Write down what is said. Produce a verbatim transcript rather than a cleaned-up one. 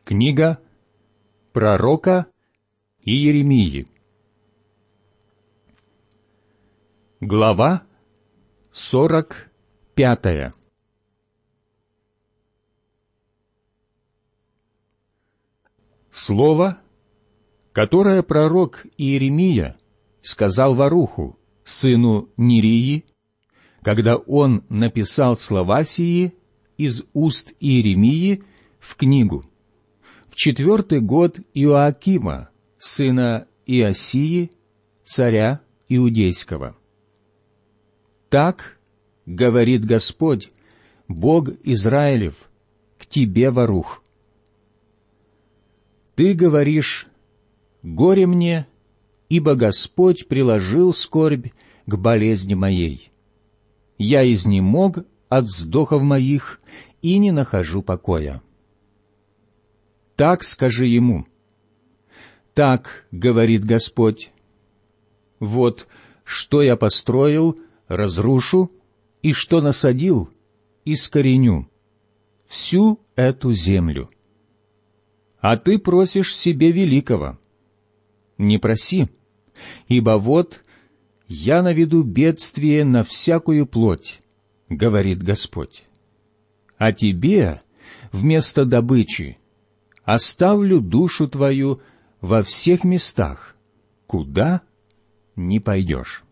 Книга пророка Иеремии. Глава сорок пятая. Слово, которое пророк Иеремия сказал Варуху, сыну Нерии, когда он написал слова сии из уст Иеремии в книгу, в четвертый год Иоакима, сына Иосии, царя Иудейского. Так говорит Господь, Бог Израилев, к тебе, Варух. Ты говоришь: горе мне, ибо Господь приложил скорбь к болезни моей. Я изнемог от вздохов моих и не нахожу покоя. Так скажи ему: так говорит Господь, вот что я построил, разрушу, и что насадил, искореню всю эту землю. А ты просишь себе великого. Не проси, ибо вот я наведу бедствие на всякую плоть, говорит Господь. А тебе вместо добычи оставлю душу твою во всех местах, куда не пойдешь.